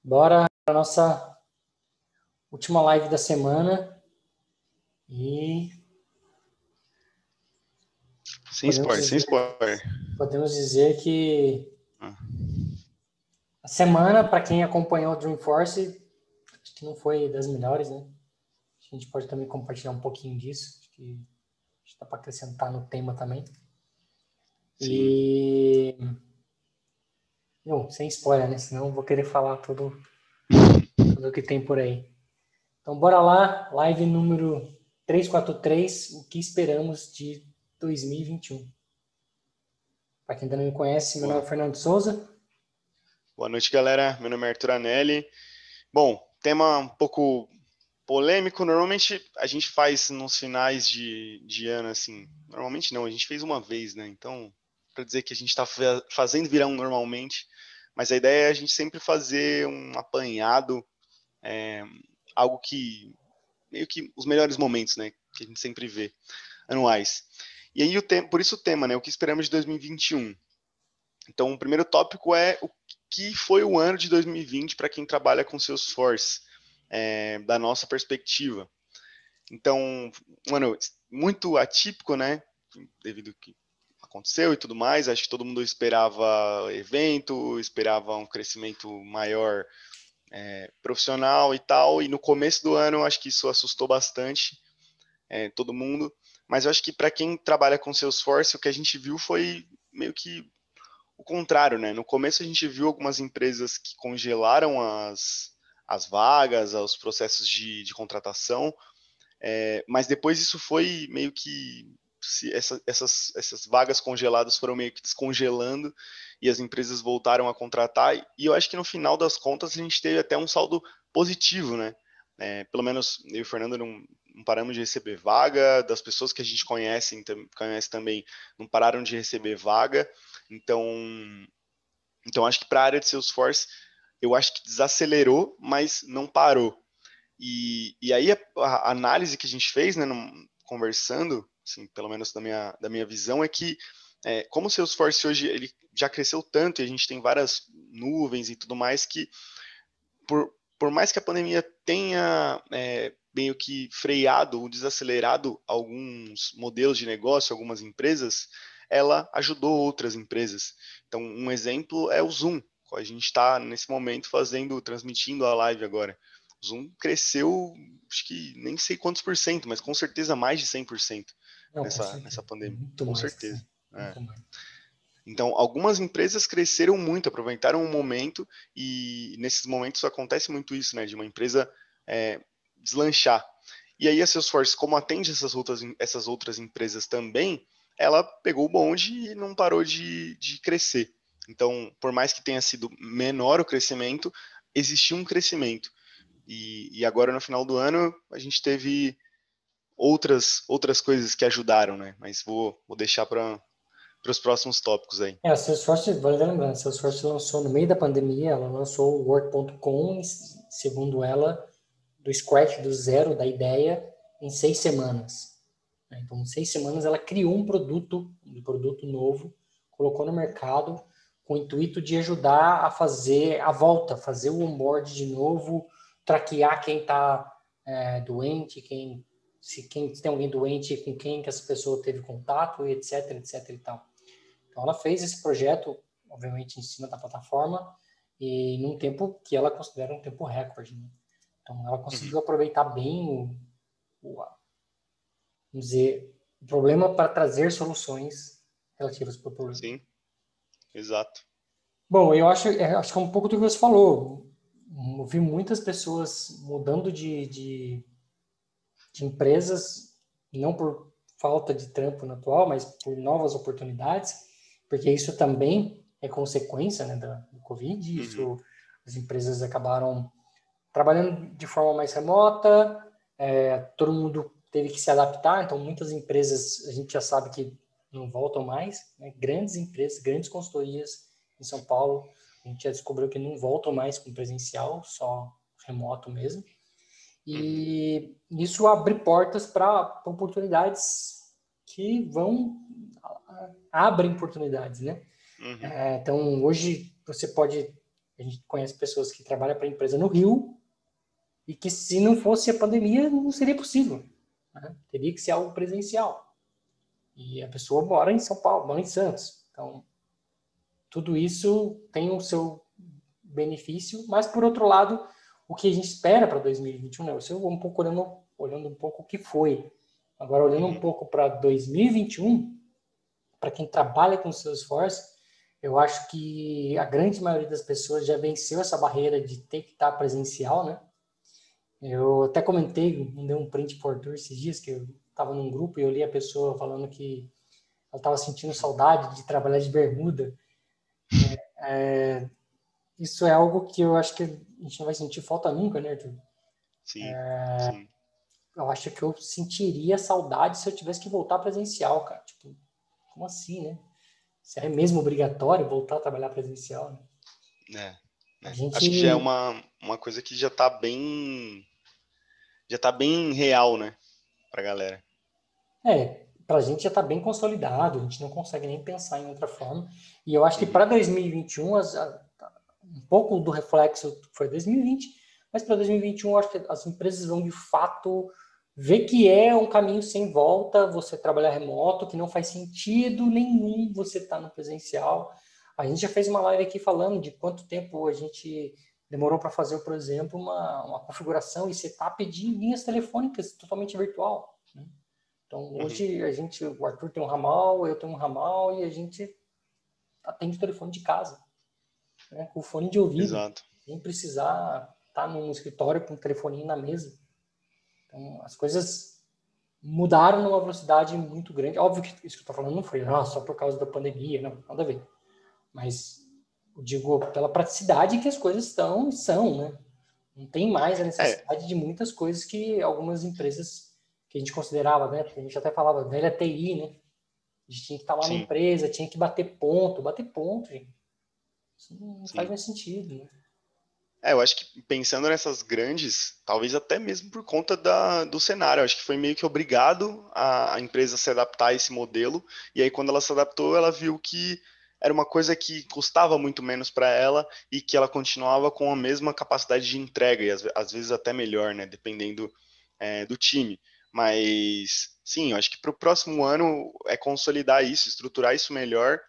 Bora para a nossa última live da semana e sem spoiler. Podemos dizer que Ah. a semana, para quem acompanhou o Dreamforce, acho que não foi das melhores, né? A gente pode também compartilhar um pouquinho disso, acho que dá para acrescentar no tema também. Sim. E não, sem spoiler, né? Senão eu vou querer falar tudo o que tem por aí. Então, bora lá, live número 343, o que esperamos de 2021. Para quem ainda não me conhece, meu nome é Fernando Souza. Boa noite, galera. Meu nome é Arthur Anelli. Bom, tema um pouco polêmico. Normalmente a gente faz nos finais de ano, assim. Normalmente não, a gente fez uma vez, né? Então, para dizer que a gente está fazendo virar um normalmente, mas a ideia é a gente sempre fazer um apanhado, algo que meio que os melhores momentos, né? Que a gente sempre vê, anuais. E aí, por isso o tema, né? O que esperamos de 2021. Então, o primeiro tópico é o que foi o ano de 2020 para quem trabalha com Salesforce, da nossa perspectiva. Então, um ano muito atípico, né? Devido ao que aconteceu e tudo mais. Acho que todo mundo esperava evento, esperava um crescimento maior profissional e tal. E no começo do ano, acho que isso assustou bastante todo mundo. Mas eu acho que para quem trabalha com Salesforce, o que a gente viu foi meio que o contrário, né? No começo a gente viu algumas empresas que congelaram as vagas, os processos de contratação, mas depois isso foi meio que essas vagas congeladas foram meio que descongelando e as empresas voltaram a contratar. E eu acho que no final das contas a gente teve até um saldo positivo, né? Pelo menos eu e o Fernando não paramos de receber vaga, das pessoas que a gente conhece também não pararam de receber vaga. Então acho que para a área de Salesforce, eu acho que desacelerou, mas não parou. E aí a análise que a gente fez, né, conversando, assim, pelo menos da minha visão, é que como o Salesforce hoje ele já cresceu tanto e a gente tem várias nuvens e tudo mais, que por mais que a pandemia tenha meio que freado ou desacelerado alguns modelos de negócio, algumas empresas, ela ajudou outras empresas. Então, um exemplo é o Zoom. A gente está, nesse momento, transmitindo a live agora. O Zoom cresceu, acho que nem sei quantos por cento, mas com certeza mais de 100% Não, nessa pandemia. muito Com mais certeza. muito mais. Então, algumas empresas cresceram muito, aproveitaram um momento, e nesses momentos acontece muito isso, né? De uma empresa deslanchar. E aí a Salesforce, como atende essas outras empresas também, ela pegou o bonde e não parou de crescer. Então, por mais que tenha sido menor o crescimento, existiu um crescimento. E agora, no final do ano, a gente teve outras coisas que ajudaram, né? Mas vou deixar para os próximos tópicos aí. A Salesforce, vale lembrar, a Salesforce lançou no meio da pandemia, ela lançou o Work.com, segundo ela, do scratch, do zero, da ideia, em 6 semanas. Então, em 6 semanas, ela criou um produto novo, colocou no mercado, com o intuito de ajudar a fazer a volta, fazer o onboard de novo, traquear quem está doente, se tem alguém doente, com quem que essa pessoa teve contato, etc, etc e tal. Então, ela fez esse projeto, obviamente, em cima da plataforma, e num tempo que ela considera um tempo recorde. Né? Então, ela conseguiu aproveitar bem vamos dizer, o problema para trazer soluções relativas para o problema. Sim, exato. Bom, eu acho que é um pouco do que você falou. Eu vi muitas pessoas mudando de empresas, não por falta de trampo no atual, mas por novas oportunidades, porque isso também é consequência, né, do Covid. Isso, as empresas acabaram trabalhando de forma mais remota, todo mundo teve que se adaptar, então muitas empresas a gente já sabe que não voltam mais, né? Grandes empresas, grandes consultorias em São Paulo, a gente já descobriu que não voltam mais com presencial, só remoto mesmo. E isso abre portas para oportunidades que abrem oportunidades, né? Então, hoje você pode A gente conhece pessoas que trabalham para a empresa no Rio e que, se não fosse a pandemia, não seria possível, né? Teria que ser algo presencial. E a pessoa mora em São Paulo, mora em Santos. Então, tudo isso tem o seu benefício, mas, por outro lado, o que a gente espera para 2021, né? Eu vou um pouco olhando um pouco o que foi. Agora, olhando um pouco para 2021, para quem trabalha com Salesforce, eu acho que a grande maioria das pessoas já venceu essa barreira de ter que estar presencial, né? Eu até comentei, mandei um print por Arthur esses dias, que eu estava num grupo e eu li a pessoa falando que ela estava sentindo saudade de trabalhar de bermuda. Isso é algo que eu acho que a gente não vai sentir falta nunca, né, Arthur? Sim, sim. Eu acho que eu sentiria saudade se eu tivesse que voltar presencial, cara. Tipo, como assim, né? Se é mesmo obrigatório voltar a trabalhar presencial, né? É, A acho que já é gente, uma coisa que já tá bem real, né, pra galera. pra gente já tá bem consolidado, a gente não consegue nem pensar em outra forma. E eu acho que para Uhum, 2021, um pouco do reflexo foi 2020, mas para 2021 eu acho que as empresas vão de fato ver que é um caminho sem volta você trabalhar remoto, que não faz sentido nenhum você estar no presencial. A gente já fez uma live aqui falando de quanto tempo a gente demorou para fazer, por exemplo, uma configuração e setup de linhas telefônicas totalmente virtual, né? Então, uhum, hoje o Arthur tem um ramal, eu tenho um ramal e a gente atende o telefone de casa, né, com o fone de ouvido, exato. sem precisar estar num escritório com o telefoninho na mesa. Então, as coisas mudaram numa velocidade muito grande. Óbvio que isso que eu estou falando não foi só por causa da pandemia, não, nada a ver. Mas eu digo pela praticidade que as coisas estão e são, né? Não tem mais a É, necessidade de muitas coisas que algumas empresas que a gente considerava, né? A gente até falava velha TI, né? A gente tinha que estar lá na sim, empresa, tinha que bater ponto, gente. Isso não faz sim. mais sentido, né? Eu acho que pensando nessas grandes, talvez até mesmo por conta do cenário, eu acho que foi meio que obrigado a empresa se adaptar a esse modelo, e aí quando ela se adaptou, ela viu que era uma coisa que custava muito menos para ela e que ela continuava com a mesma capacidade de entrega, e às vezes até melhor, né, dependendo do time. Mas sim, eu acho que para o próximo ano é consolidar isso, estruturar isso melhor,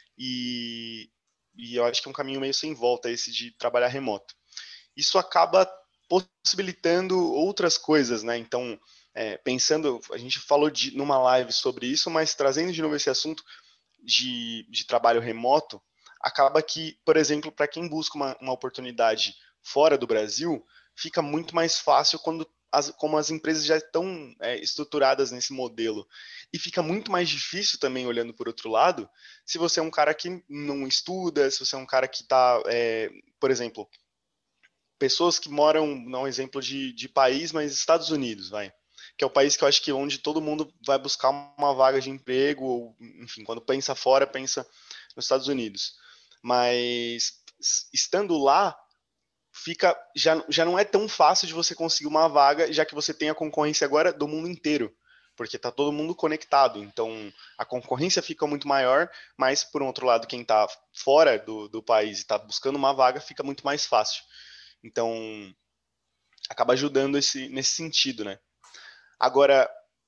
e, e eu acho que é um caminho meio sem volta esse de trabalhar remoto. Isso acaba possibilitando outras coisas, né? Então, pensando, a gente falou numa live sobre isso, mas trazendo de novo esse assunto de trabalho remoto, acaba que, por exemplo, para quem busca uma oportunidade fora do Brasil, fica muito mais fácil como as empresas já estão estruturadas nesse modelo. E fica muito mais difícil também, olhando por outro lado, se você é um cara que não estuda, se você é um cara que está, por exemplo, pessoas que moram, não é um exemplo de país, mas Estados Unidos, vai. Que é o país que eu acho que onde todo mundo vai buscar uma vaga de emprego, ou, enfim, quando pensa fora, pensa nos Estados Unidos. Mas estando lá, já não é tão fácil de você conseguir uma vaga, já que você tem a concorrência agora do mundo inteiro, porque está todo mundo conectado. Então a concorrência fica muito maior, mas por um outro lado, quem está fora do país e está buscando uma vaga fica muito mais fácil. Então, acaba ajudando nesse sentido, né? Agora,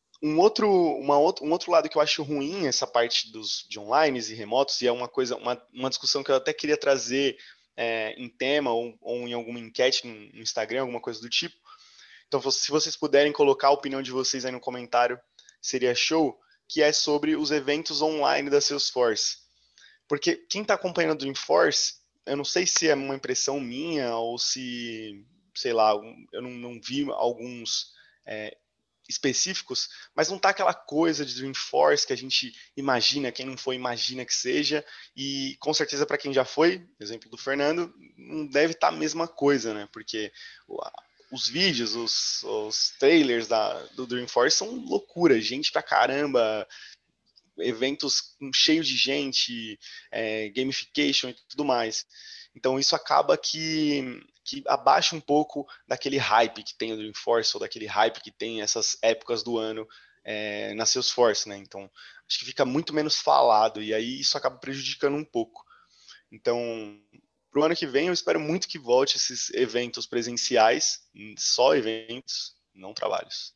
um outro lado que eu acho ruim essa parte de online e remotos, e é uma discussão que eu até queria trazer em tema ou em alguma enquete no Instagram, alguma coisa do tipo. Então, se vocês puderem colocar a opinião de vocês aí no comentário, seria show, que é sobre os eventos online da Salesforce. Porque quem está acompanhando o Dreamforce, eu não sei se é uma impressão minha ou se, sei lá, eu não vi alguns é, específicos, mas não tá aquela coisa de Dreamforce que a gente imagina, quem não foi imagina que seja, e com certeza para quem já foi, exemplo do Fernando, não deve estar a mesma coisa, né? Porque os vídeos, os trailers do Dreamforce são loucura, gente pra caramba, eventos cheios de gente, gamification e tudo mais. Então isso acaba que abaixa um pouco daquele hype que tem o Dreamforce ou daquele hype que tem essas épocas do ano na Salesforce, né? Então acho que fica muito menos falado e aí isso acaba prejudicando um pouco. Então Pro ano que vem, eu espero muito que volte esses eventos presenciais, só eventos, não trabalhos.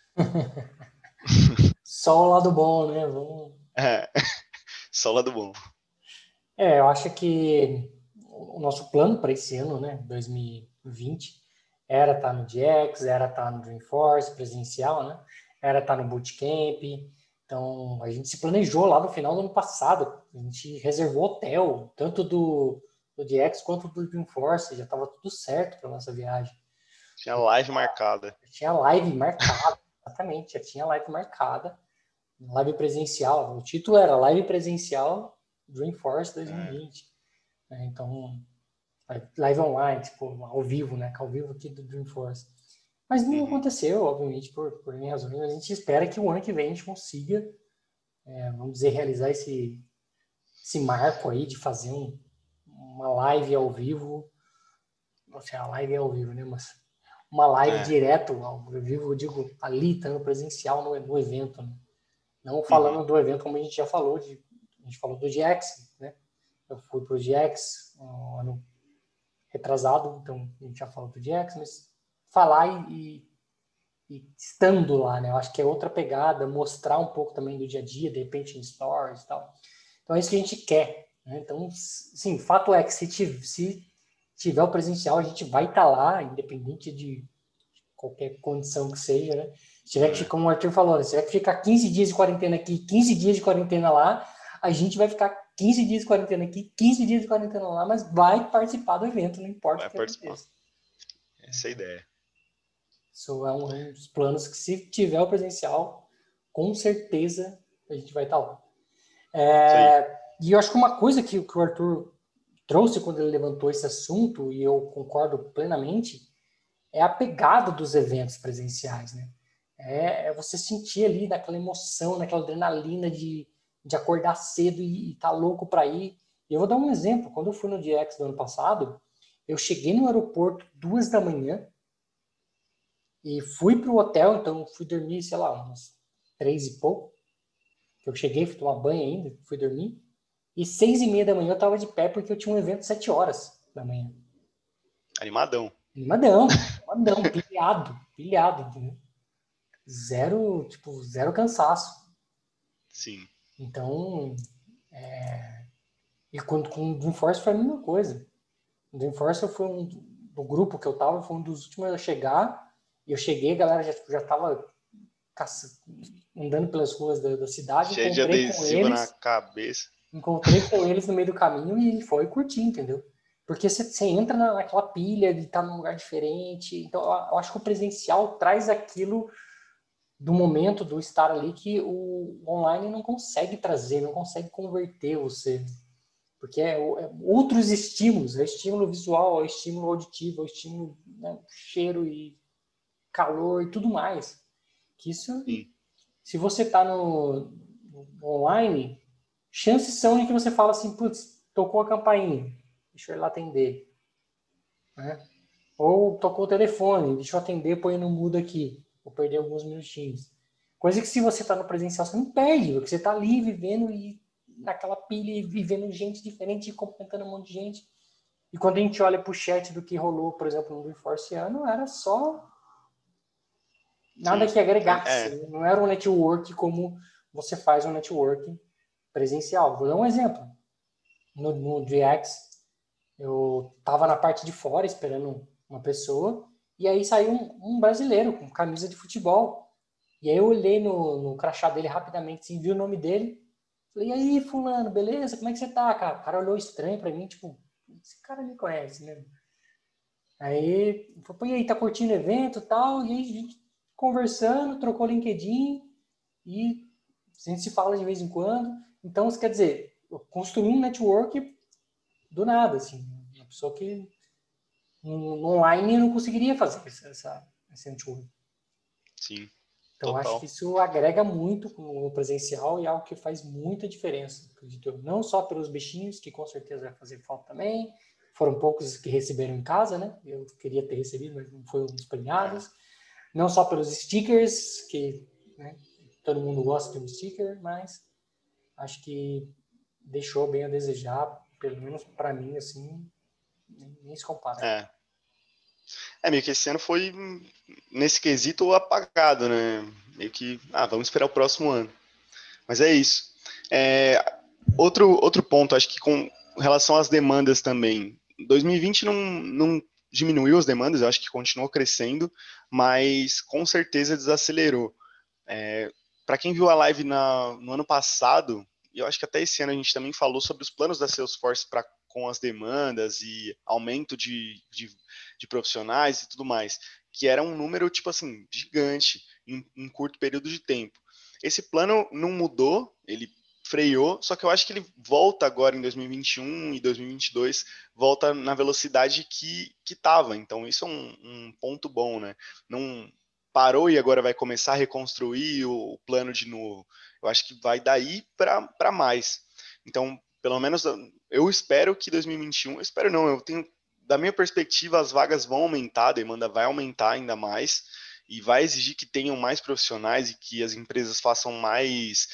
Só o lado bom, né? Vamos... É, só lado bom. Eu acho que o nosso plano para esse ano, né, 2020, era estar no DX, era estar no Dreamforce presencial, né? Era estar no Bootcamp. Então, a gente se planejou lá no final do ano passado. A gente reservou hotel, tanto do DX quanto do Dreamforce. Já estava tudo certo para nossa viagem. Tinha live marcada. Já tinha live marcada, exatamente. Já tinha live marcada. Live presencial. O título era Live Presencial Dreamforce 2020. Então, live online, tipo, ao vivo, né? Ao vivo aqui do Dreamforce. Mas não aconteceu, obviamente, por N razões. A gente espera que o ano que vem a gente consiga, vamos dizer, realizar esse marco aí de fazer uma live ao vivo. Não sei, a live é ao vivo, né? Mas uma live direto ao vivo, eu digo, ali, estando presencial no evento, né? Não falando do evento como a gente já falou, a gente falou do GX, né? Eu fui pro GX ano retrasado, então a gente já falou do GX, mas falar e estando lá, né? Eu acho que é outra pegada, mostrar um pouco também do dia a dia, de repente em stories e tal. Então é isso que a gente quer, né? Então, sim, fato é que se tiver o presencial, a gente vai estar lá, independente de qualquer condição que seja, né? Se tiver que, como o Arthur falou, se tiver que ficar 15 dias de quarentena aqui, 15 dias de quarentena lá, a gente vai ficar 15 dias de quarentena aqui, 15 dias de quarentena lá, mas vai participar do evento, não importa Vai o que participar. aconteça. Essa é a ideia. Isso é um dos planos que, se tiver o presencial, com certeza a gente vai estar lá. Isso aí. E eu acho que uma coisa que o Arthur trouxe quando ele levantou esse assunto, e eu concordo plenamente, é a pegada dos eventos presenciais, né? É você sentir ali naquela emoção, naquela adrenalina de acordar cedo e estar louco para ir. E eu vou dar um exemplo. Quando eu fui no DX do ano passado, eu cheguei no aeroporto 2 da manhã e fui para o hotel, então fui dormir, sei lá, umas 3 e pouco. Eu cheguei, fui tomar banho ainda, fui dormir. E 6h30 da manhã eu estava de pé porque eu tinha um evento 7 horas da manhã. Animadão. Animadão, pilhado, entendeu? Zero cansaço. Sim. Então, e quando com o Dreamforce foi a mesma coisa. O Dreamforce foi do grupo que eu tava, foi um dos últimos a chegar, e eu cheguei, a galera já tava andando pelas ruas da cidade, Cheio de adesivo na cabeça. encontrei com eles no meio do caminho e foi curtir, entendeu? Porque você entra naquela pilha de estar num lugar diferente, então eu acho que o presencial traz aquilo do momento, do estar ali, que o online não consegue trazer, não consegue converter você. Porque é outros estímulos, é estímulo visual, é estímulo auditivo, é estímulo, né, cheiro e calor e tudo mais. Que isso, Sim. se você está no online, chances são de que você fala assim, putz, tocou a campainha, deixa eu ir lá atender. Né? Ou tocou o telefone, deixa eu atender, põe no mudo aqui. Vou perder alguns minutinhos. Coisa que se você está no presencial, você não perde, porque você está ali vivendo e naquela pilha e vivendo gente diferente e cumprimentando um monte de gente. E quando a gente olha pro chat do que rolou, por exemplo, no Dreamforce ano, era só nada Sim. que agregasse. É. Não era um network como você faz um network presencial. Vou dar um exemplo. No GX, eu estava na parte de fora esperando uma pessoa, e aí saiu um brasileiro com camisa de futebol. E aí eu olhei no crachá dele rapidamente, assim, vi o nome dele. Falei, e aí, fulano, beleza? Como é que você tá, cara? O cara olhou estranho pra mim, tipo, esse cara me conhece, né? Aí, falou, pô, e aí, tá curtindo o evento e tal? E aí, a gente conversando, trocou LinkedIn e a gente se fala de vez em quando. Então, isso quer dizer, eu construí um network do nada, assim. Uma pessoa que no online não conseguiria fazer esse network. Sim. Então, acho que Total. isso agrega muito no presencial e é algo que faz muita diferença, acredito eu. Não só pelos bichinhos, que com certeza vai fazer falta também. Foram poucos que receberam em casa, né? Eu queria ter recebido, mas não foi um dos premiados. Não só pelos stickers, que, né, todo mundo gosta de um sticker, mas acho que deixou bem a desejar, pelo menos para mim, assim. nem se compara. Meio que esse ano foi, nesse quesito, apagado, né? Meio que, vamos esperar o próximo ano. Mas é isso. Outro ponto, acho que com relação às demandas também. 2020 não diminuiu as demandas, eu acho que continuou crescendo, mas com certeza desacelerou. Para quem viu a live no ano passado, e eu acho que até esse ano a gente também falou sobre os planos da Salesforce com as demandas e aumento de profissionais e tudo mais, que era um número, tipo assim, gigante em curto período de tempo. Esse plano não mudou, ele freou, só que eu acho que ele volta agora em 2021 e 2022, volta na velocidade que estava. Então, isso é um ponto bom, né? Não parou e agora vai começar a reconstruir o plano de novo. Eu acho que vai daí para mais. Então, pelo menos eu espero que 2021, eu espero não, eu tenho, da minha perspectiva, as vagas vão aumentar, a demanda vai aumentar ainda mais e vai exigir que tenham mais profissionais e que as empresas façam mais,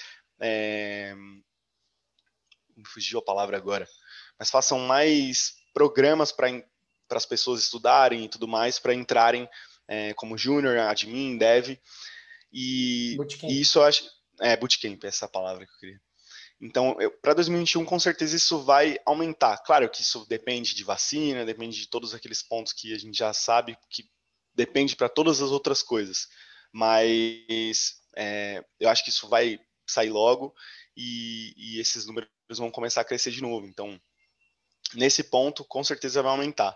me fugiu a palavra agora, mas façam mais programas para as pessoas estudarem e tudo mais, para entrarem como júnior, admin, dev, e isso eu acho, bootcamp, essa palavra que eu queria. Então, para 2021, com certeza isso vai aumentar. Claro que isso depende de vacina, depende de todos aqueles pontos que a gente já sabe, que depende para todas as outras coisas. Mas eu acho que isso vai sair logo e esses números vão começar a crescer de novo. Então, nesse ponto, com certeza vai aumentar.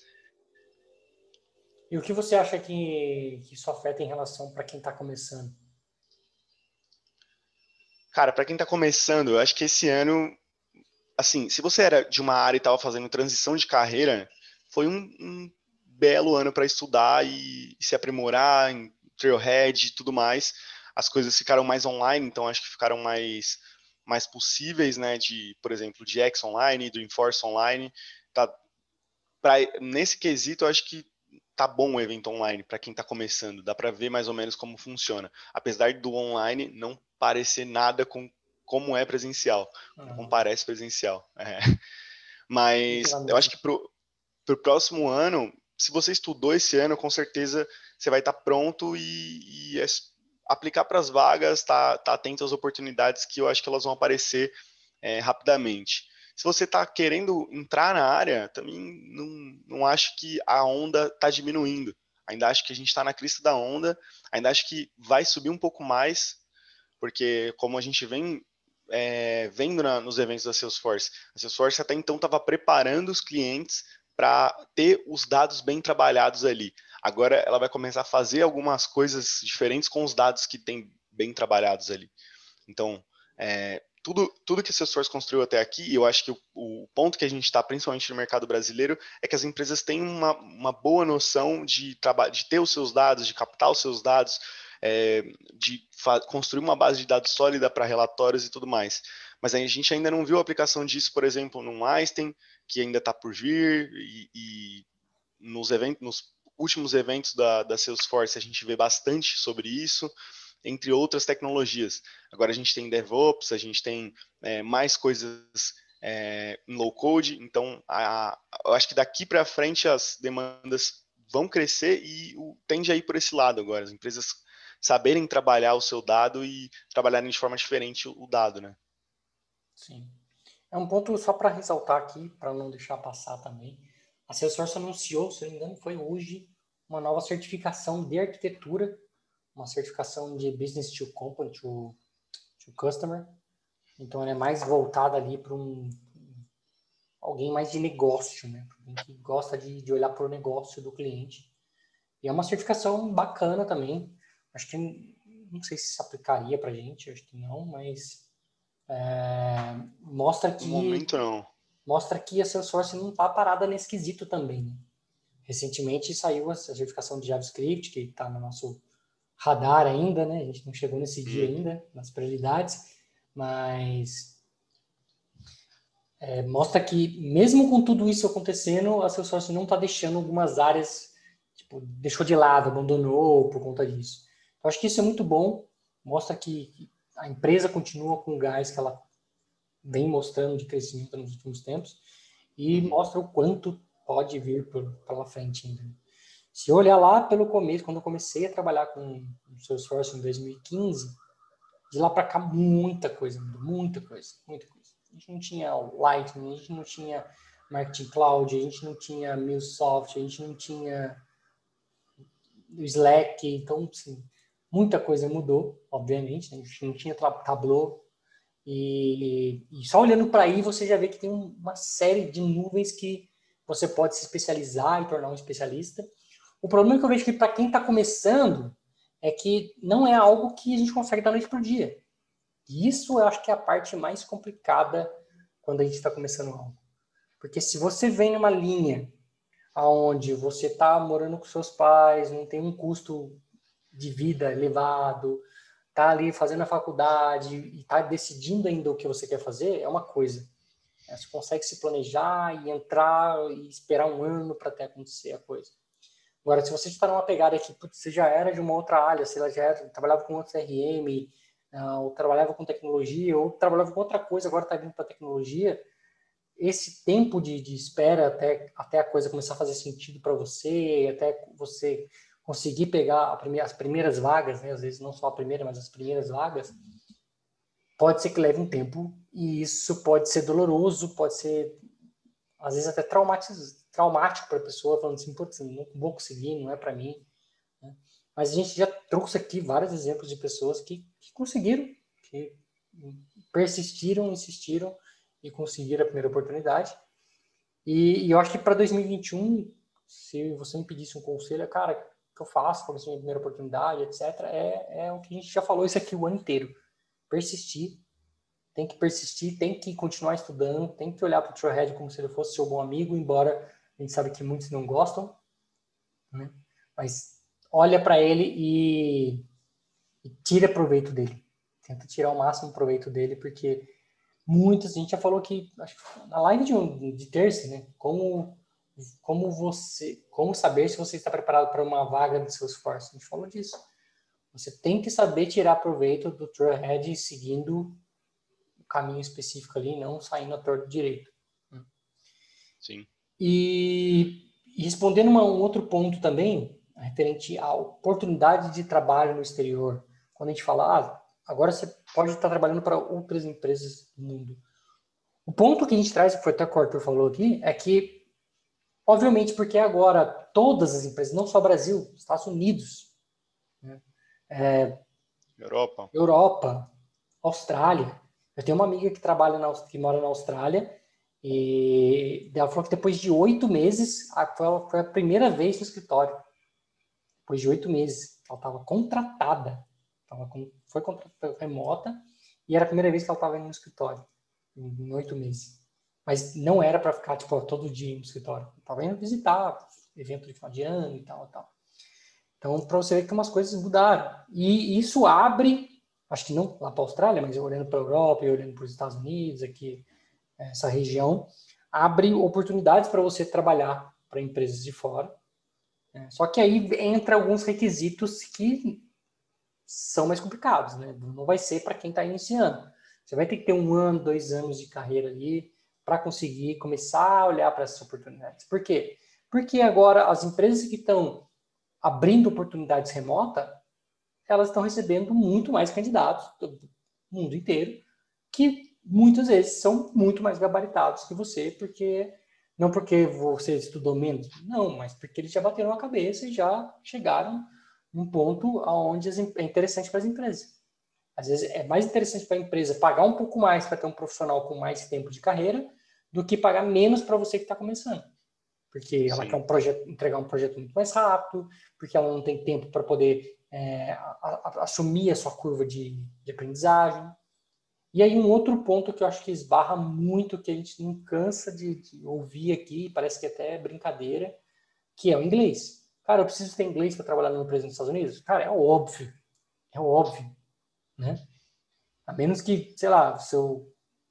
E o que você acha que isso afeta em relação para quem está começando? Cara, para quem está começando, eu acho que esse ano, assim, se você era de uma área e estava fazendo transição de carreira, foi um belo ano para estudar e se aprimorar em Trailhead e tudo mais. As coisas ficaram mais online, então acho que ficaram mais possíveis, né? Por exemplo, de X online, do Enforce online. Tá, nesse quesito, eu acho que tá bom o evento online para quem está começando. Dá para ver mais ou menos como funciona. Apesar do online não parecer nada com como é presencial, como parece presencial. Mas eu acho que pro próximo ano, se você estudou esse ano, com certeza você vai estar pronto e aplicar para as vagas, tá atento às oportunidades que eu acho que elas vão aparecer rapidamente. Se você está querendo entrar na área, também não acho que a onda está diminuindo. Ainda acho que a gente está na crista da onda, ainda acho que vai subir um pouco mais, porque como a gente vem vendo nos eventos da Salesforce, a Salesforce até então estava preparando os clientes para ter os dados bem trabalhados ali. Agora ela vai começar a fazer algumas coisas diferentes com os dados que tem bem trabalhados ali. Então, tudo que a Salesforce construiu até aqui, eu acho que o ponto que a gente está, principalmente no mercado brasileiro, é que as empresas têm uma boa noção de ter os seus dados, de captar os seus dados, de construir uma base de dados sólida para relatórios e tudo mais. Mas a gente ainda não viu a aplicação disso, por exemplo, no Einstein, que ainda está por vir, e nos últimos eventos da Salesforce a gente vê bastante sobre isso, entre outras tecnologias. Agora a gente tem DevOps, a gente tem mais coisas em low code, então eu acho que daqui para frente as demandas vão crescer e tende a ir por esse lado agora, as empresas saberem trabalhar o seu dado e trabalharem de forma diferente o dado, né? Sim. É um ponto só para ressaltar aqui, para não deixar passar também. A Salesforce anunciou, se não me engano, foi hoje, uma nova certificação de arquitetura, uma certificação de Business to Company, to Customer. Então, ela é mais voltada ali para alguém mais de negócio, né? Alguém que gosta de olhar para o negócio do cliente. E é uma certificação bacana também. Acho que não sei se aplicaria para a gente, acho que não, mas mostra que no momento não. Mostra que a Salesforce não está parada nesse quesito também. Né? Recentemente saiu a certificação de JavaScript, que está no nosso radar ainda, né? A gente não chegou nesse dia ainda, nas prioridades, mas mostra que mesmo com tudo isso acontecendo, a Salesforce não está deixando algumas áreas, tipo, deixou de lado, abandonou por conta disso. Eu acho que isso é muito bom, mostra que a empresa continua com o gás que ela vem mostrando de crescimento nos últimos tempos e mostra o quanto pode vir pela frente ainda. Se eu olhar lá pelo começo, quando eu comecei a trabalhar com o Salesforce em 2015, de lá para cá muita coisa mudou, muita coisa. A gente não tinha o Lightning, a gente não tinha Marketing Cloud, a gente não tinha MuleSoft, a gente não tinha o Slack, então, assim, muita coisa mudou, obviamente, né? A gente não tinha Tableau, e só olhando para aí você já vê que tem uma série de nuvens que você pode se especializar e tornar um especialista. O problema que eu vejo que para quem está começando é que não é algo que a gente consegue da noite para o dia. E isso eu acho que é a parte mais complicada quando a gente está começando algo. Porque se você vem numa linha onde você está morando com seus pais, não tem um custo de vida elevado, tá ali fazendo a faculdade e tá decidindo ainda o que você quer fazer, é uma coisa. Você consegue se planejar e entrar e esperar um ano para até acontecer a coisa. Agora, se você está numa pegada que você já era de uma outra área, você já trabalhava com outro CRM, ou trabalhava com tecnologia, ou trabalhava com outra coisa, agora está vindo para tecnologia, esse tempo de espera até a coisa começar a fazer sentido para você, até você conseguir pegar as primeiras vagas, né? Às vezes não só a primeira, mas as primeiras vagas, pode ser que leve um tempo, e isso pode ser doloroso, pode ser, às vezes, até traumático para a pessoa, falando assim, putz, não vou conseguir, não é para mim. Né? Mas a gente já trouxe aqui vários exemplos de pessoas que conseguiram, que persistiram, insistiram e conseguiram a primeira oportunidade. E eu acho que para 2021, se você me pedisse um conselho, cara, o que eu faço para conseguir a primeira oportunidade, etc., é o que a gente já falou isso aqui o ano inteiro. Persistir, tem que continuar estudando, tem que olhar para o Trailhead como se ele fosse seu bom amigo, embora a gente sabe que muitos não gostam, né? Mas olha para ele e tira proveito dele. Tenta tirar o máximo proveito dele, porque muitos, a gente já falou que, acho que na live de terça, né? Como saber se você está preparado para uma vaga do Salesforce. A gente falou disso. Você tem que saber tirar proveito do Trailhead seguindo o caminho específico ali, não saindo à torta direito. Sim. E respondendo um outro ponto também, referente à oportunidade de trabalho no exterior. Quando a gente fala, agora você pode estar trabalhando para outras empresas do mundo. O ponto que a gente traz, que foi até o que o Arthur falou aqui, é que, obviamente, porque agora todas as empresas, não só Brasil, Estados Unidos, né, Europa, Austrália. Eu tenho uma amiga que que mora na Austrália e ela falou que depois de 8 meses, foi a primeira vez no escritório. Depois de 8 meses, ela estava contratada. Foi contratada remota e era a primeira vez que ela estava indo no escritório, em 8 meses. Mas não era para ficar tipo, todo dia no escritório. Estava indo visitar evento de final de ano e tal, tal. Então, para você ver que umas coisas mudaram. E isso abre, acho que não lá para a Austrália, mas olhando para a Europa e olhando para os Estados Unidos, aqui, essa região, abre oportunidades para você trabalhar para empresas de fora. Só que aí entra alguns requisitos que são mais complicados, né? Não vai ser para quem está iniciando. Você vai ter que ter 1 ano, 2 anos de carreira ali para conseguir começar a olhar para essas oportunidades. Por quê? Porque agora as empresas que estão abrindo oportunidades remotas, elas estão recebendo muito mais candidatos do mundo inteiro, que muitas vezes são muito mais gabaritados que você, não porque você estudou menos, não, mas porque eles já bateram a cabeça e já chegaram num ponto onde é interessante para as empresas. Às vezes é mais interessante para a empresa pagar um pouco mais para ter um profissional com mais tempo de carreira do que pagar menos para você que está começando. Porque ela quer entregar um projeto muito mais rápido, porque ela não tem tempo para poder assumir a sua curva de aprendizagem. E aí um outro ponto que eu acho que esbarra muito, que a gente não cansa de ouvir aqui, parece que até é brincadeira, que é o inglês. Cara, eu preciso ter inglês para trabalhar numa empresa nos Estados Unidos? Cara, é óbvio, né? A menos que, sei lá, seu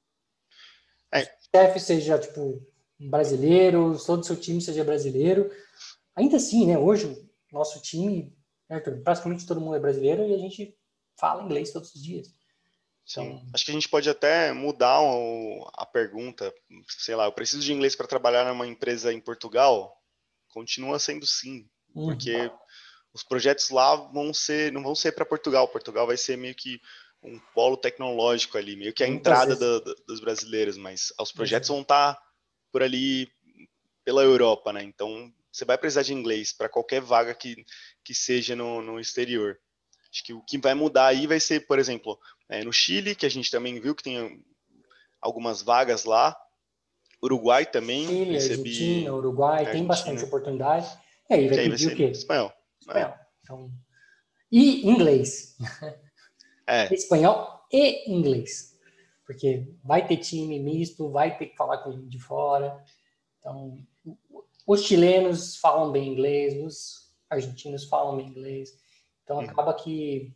chefe seja, tipo, um brasileiro, todo o seu time seja brasileiro. Ainda assim, né, hoje, nosso time, Arthur, praticamente todo mundo é brasileiro e a gente fala inglês todos os dias. Sim. Então, Acho que a gente pode até mudar a pergunta. Sei lá, eu preciso de inglês para trabalhar numa empresa em Portugal? Continua sendo sim, uhum, porque os projetos lá não vão ser para Portugal. Portugal vai ser meio que um polo tecnológico ali, meio que a muitas entrada vezes, dos brasileiros, mas os projetos exato. vão estar por ali pela Europa, né? Então você vai precisar de inglês para qualquer vaga que seja no exterior. Acho que o que vai mudar aí vai ser, por exemplo, no Chile, que a gente também viu que tem algumas vagas lá. Uruguai também, Chile, Argentina, recebi Uruguai, tem bastante Argentina, oportunidade. E aí vai que aí vai pedir o ser quê? espanhol. Espanhol. Então, e inglês. É, Espanhol e inglês. Porque vai ter time misto, vai ter que falar com gente de fora. Então, os chilenos falam bem inglês, os argentinos falam bem inglês. Então, uhum, acaba que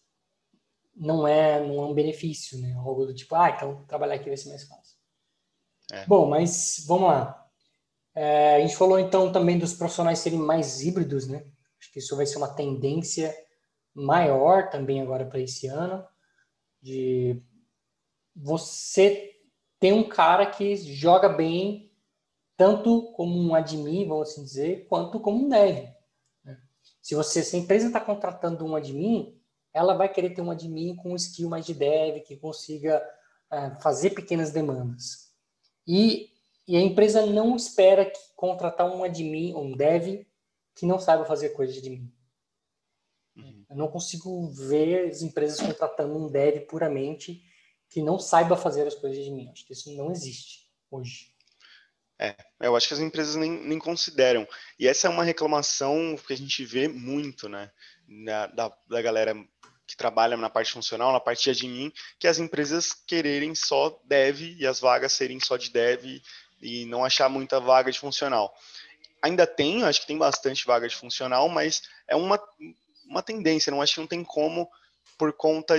não é um benefício, né? Algo do tipo, então trabalhar aqui vai ser mais fácil. é, Bom, mas vamos lá. A gente falou então também dos profissionais serem mais híbridos, né? Acho que isso vai ser uma tendência maior também agora para esse ano, de você ter um cara que joga bem tanto como um admin, vamos assim dizer, quanto como um dev. Né? Se a empresa está contratando um admin, ela vai querer ter um admin com um skill mais de dev, que consiga fazer pequenas demandas. E, e a empresa não espera que contratar um admin, um dev, que não saiba fazer coisas de admin. uhum. Eu não consigo ver as empresas contratando um dev puramente que não saiba fazer as coisas de admin. Acho que isso não existe hoje. Eu acho que as empresas nem consideram. E essa é uma reclamação que a gente vê muito, né? Da galera que trabalha na parte funcional, na parte de admin, que as empresas quererem só dev e as vagas serem só de dev e não achar muita vaga de funcional. Ainda tem, acho que tem bastante vaga de funcional, mas é uma tendência, não acho que não tem como por conta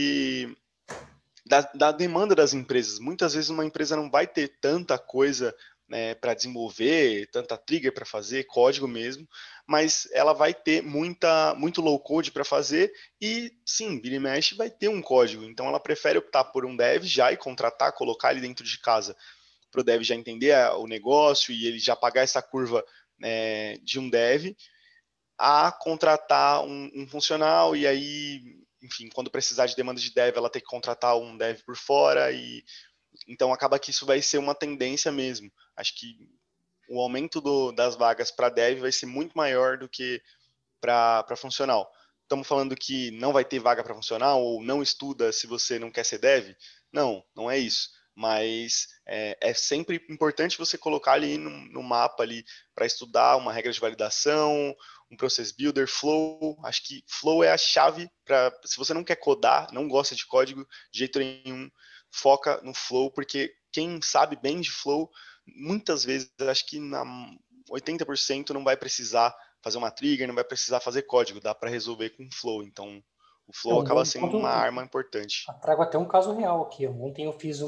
da demanda das empresas. Muitas vezes uma empresa não vai ter tanta coisa, né, para desenvolver, tanta trigger para fazer, código mesmo, mas ela vai ter muito low code para fazer e sim, vira e mexe vai ter um código. Então ela prefere optar por um dev já e contratar, colocar ele dentro de casa para o dev já entender o negócio e ele já pagar essa curva, de um dev, a contratar um funcional e aí, enfim, quando precisar de demanda de dev, ela tem que contratar um dev por fora e então acaba que isso vai ser uma tendência mesmo. Acho que o aumento das vagas para dev vai ser muito maior do que para funcional. Estamos falando que não vai ter vaga para funcional ou não estuda se você não quer ser dev? Não, não é isso. Mas é sempre importante você colocar ali no mapa ali para estudar uma regra de validação, um process builder, flow. Acho que flow é a chave para, se você não quer codar, não gosta de código de jeito nenhum, foca no flow, porque quem sabe bem de flow, muitas vezes, acho que na 80% não vai precisar fazer uma trigger, não vai precisar fazer código, dá para resolver com Flow. Então, o Flow Então, acaba um sendo uma ponto, arma importante. trago até um caso real aqui. Ontem eu fiz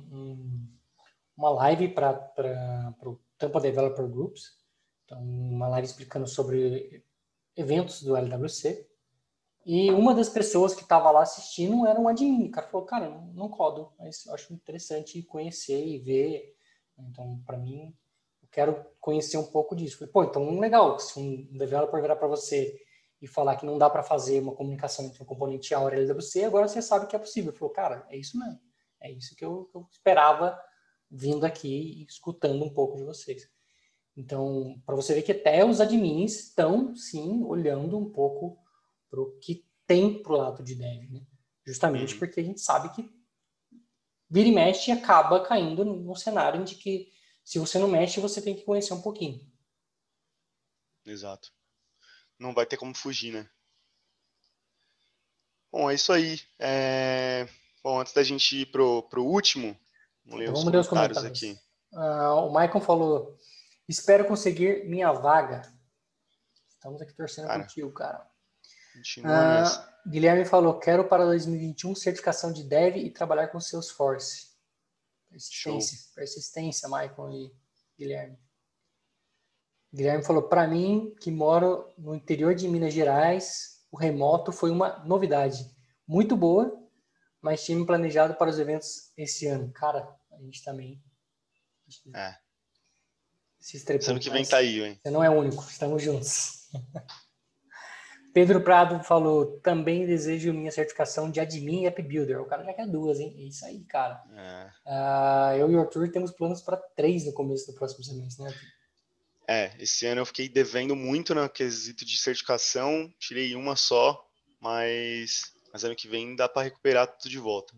uma live para o Tampa Developer Groups, então uma live explicando sobre eventos do LWC. E uma das pessoas que estava lá assistindo era um admin. O cara falou, cara, não codo, mas eu acho interessante conhecer e ver. Então, para mim, eu quero conhecer um pouco disso. Falei, pô, então legal, se um developer virar para você e falar que não dá para fazer uma comunicação entre um componente AUR e LWC, agora você sabe que é possível. Ele falou, cara, é isso mesmo. É isso que eu esperava vindo aqui e escutando um pouco de vocês. Então, para você ver que até os admins estão, sim, olhando um pouco para o que tem para o lado de dev, né? Justamente Uhum, porque a gente sabe que vira e mexe e acaba caindo num cenário de que se você não mexe, você tem que conhecer um pouquinho. exato. Não vai ter como fugir, né? Bom, é isso aí. Bom, antes da gente ir pro último, vamos ler Então os vamos ler os comentários aqui. comentários. O Michael falou: espero conseguir minha vaga. Estamos aqui torcendo Cara, contigo, cara. continua nessa. Guilherme falou: quero para 2021 certificação de dev e trabalhar com Salesforce. Show. Persistência, Michael e Guilherme. Guilherme falou: para mim, que moro no interior de Minas Gerais, o remoto foi uma novidade muito boa, mas time planejado para os eventos esse ano. Cara, a gente também se estrepou. Ano que vem tá aí, hein? Você não é o único, estamos juntos. Pedro Prado falou, também desejo minha certificação de admin e app builder. O cara já quer 2, hein? É isso aí, cara. Eu e o Arthur temos planos para 3 no começo do próximo semestre, né, Arthur? Esse ano eu fiquei devendo muito no quesito de certificação, tirei uma só, mas ano que vem dá para recuperar tudo de volta.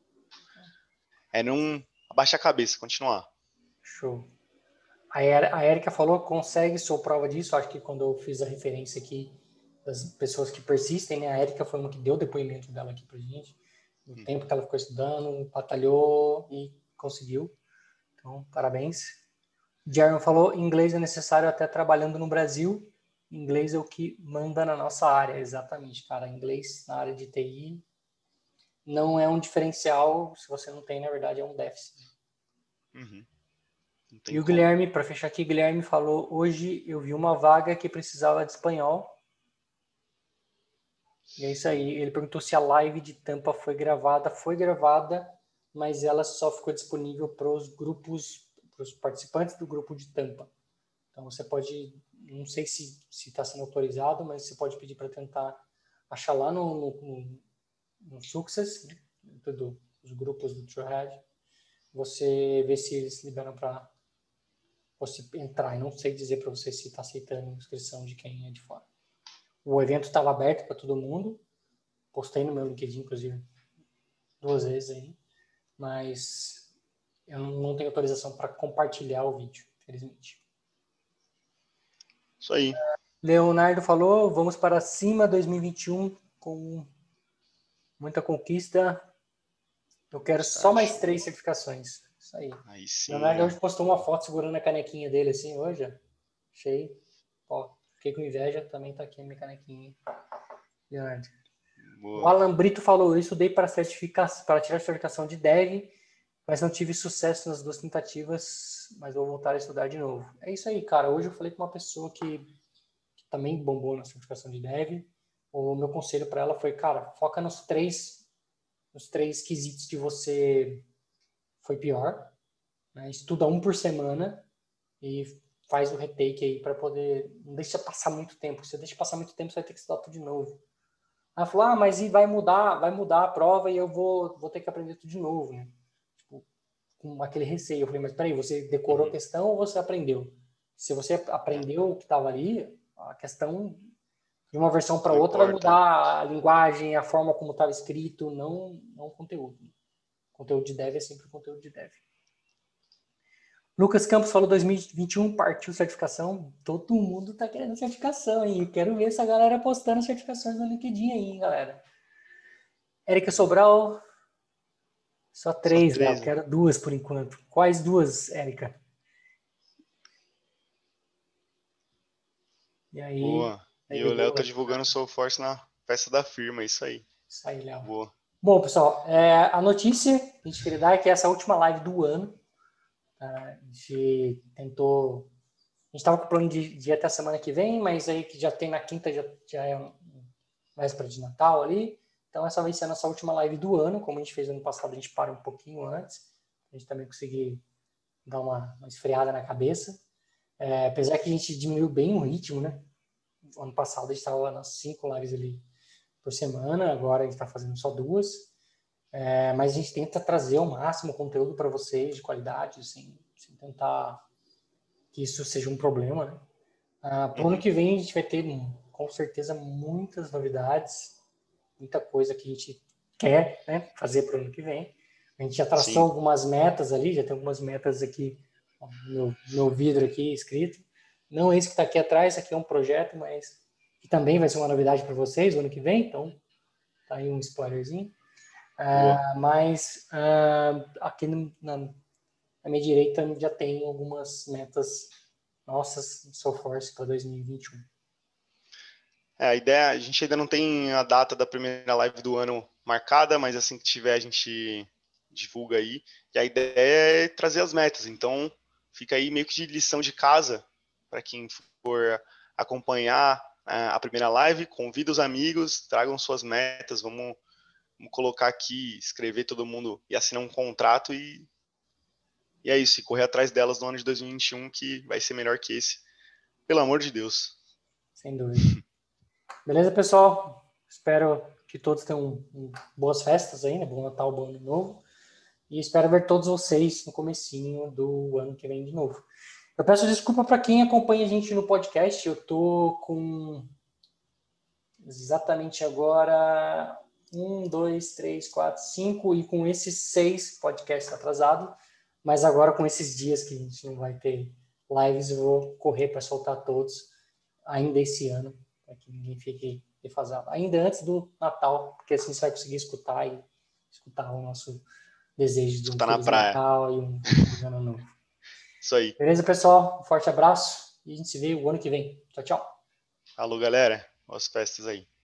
Não abaixar a cabeça, continuar. Show. A Erika falou, consegue, sou prova disso. Acho que quando eu fiz a referência aqui das pessoas que persistem, né? A Erika foi uma que deu o depoimento dela aqui pra gente. O tempo que ela ficou estudando, batalhou e conseguiu. Então, parabéns. Jaron falou, inglês é necessário até trabalhando no Brasil. Inglês é o que manda na nossa área. Exatamente, cara. Inglês na área de TI não é um diferencial. Se você não tem, na verdade, é um déficit. E o Guilherme, para fechar aqui, Guilherme falou, hoje eu vi uma vaga que precisava de espanhol. E é isso aí. Ele perguntou se a live de Tampa foi gravada. Foi gravada, mas ela só ficou disponível para os grupos, para os participantes do grupo de Tampa. Então você pode, não sei se está sendo autorizado, mas você pode pedir para tentar achar lá no Success, né, dos grupos do Trailhead. Você vê se eles liberam para você entrar. Eu não sei dizer para você se está aceitando inscrição de quem é de fora. O evento estava aberto para todo mundo. Postei no meu LinkedIn, inclusive, 2 vezes aí. Mas eu não tenho autorização para compartilhar o vídeo, infelizmente. Isso aí. Leonardo falou, vamos para cima 2021 com muita conquista. Eu quero só mais 3 certificações. Isso aí. Aí sim. Leonardo hoje postou uma foto segurando a canequinha dele assim hoje. Achei. Ó, fiquei com inveja. Também tá aqui a minha canequinha. Leonardo. Boa. O Alan Brito falou, eu estudei para tirar a certificação de dev, mas não tive sucesso nas 2 tentativas, mas vou voltar a estudar de novo. É isso aí, cara. Hoje eu falei com uma pessoa que também bombou na certificação de dev. O meu conselho para ela foi, cara, foca nos três quesitos que você foi pior, né? Estuda 1 por semana e faz o retake aí para poder, não deixa passar muito tempo. Se você deixa passar muito tempo, você vai ter que estudar tudo de novo. Ela falou, mas e vai mudar a prova e eu vou ter que aprender tudo de novo, né? Tipo, com aquele receio. Eu falei, mas peraí, você decorou a questão ou você aprendeu? Se você aprendeu o que estava ali, a questão de uma versão para outra vai mudar a linguagem, a forma como estava escrito, não o conteúdo. O conteúdo de dev é sempre o conteúdo de dev. Lucas Campos falou 2021, partiu certificação. Todo mundo está querendo certificação, hein? Eu quero ver essa galera postando certificações no LinkedIn aí, hein, galera. Érica Sobral, só 3, Léo. Quero 2 por enquanto. Quais 2, Érica? E aí? Boa. E o Léo tá divulgando o Soulforce na festa da firma, isso aí. Isso aí, Léo. Boa. Bom, pessoal, a notícia que a gente queria dar é que essa última live do ano, a gente tentou... A gente estava com o plano de ir até a semana que vem, mas aí que já tem na quinta, já é véspera de Natal ali. Então essa vai ser a nossa última live do ano. Como a gente fez ano passado, a gente para um pouquinho antes. A gente também conseguir dar uma esfriada na cabeça. Apesar que a gente diminuiu bem o ritmo, né? Ano passado a gente estava nas 5 lives ali por semana, agora a gente está fazendo só 2. Mas a gente tenta trazer ao máximo conteúdo para vocês de qualidade, sem tentar que isso seja um problema, né? Para o ano que vem a gente vai ter com certeza muitas novidades, muita coisa que a gente quer, né, fazer para o ano que vem. A gente já traçou algumas metas ali, já tem algumas metas aqui no meu vidro aqui escrito. Não esse que está aqui atrás, aqui é um projeto, mas que também vai ser uma novidade para vocês o ano que vem, então tá aí um spoilerzinho. Mas aqui na minha direita já tem algumas metas nossas de Soulforce para 2021. A ideia, a gente ainda não tem a data da primeira live do ano marcada, mas assim que tiver a gente divulga aí. E a ideia é trazer as metas, então fica aí meio que de lição de casa para quem for acompanhar a primeira live, convida os amigos, tragam suas metas, vamos colocar aqui, escrever todo mundo e assinar um contrato e é isso, e correr atrás delas no ano de 2021, que vai ser melhor que esse. Pelo amor de Deus. Sem dúvida. Beleza, pessoal? Espero que todos tenham boas festas aí, né? Bom Natal, bom Ano Novo. E espero ver todos vocês no comecinho do ano que vem de novo. Eu peço desculpa para quem acompanha a gente no podcast. Eu tô com exatamente agora 1, 2, 3, 4, 5 e com esses 6 podcasts atrasados. Mas agora com esses dias que a gente não vai ter lives, eu vou correr para soltar todos ainda esse ano, para que ninguém fique defasado. Ainda antes do Natal, porque assim você vai conseguir escutar o nosso desejo de um Escutar na Feliz praia. Natal e um Feliz Ano Novo. Isso aí. Beleza, pessoal? Um forte abraço e a gente se vê o ano que vem. Tchau, tchau. Alô, galera. Boas festas aí.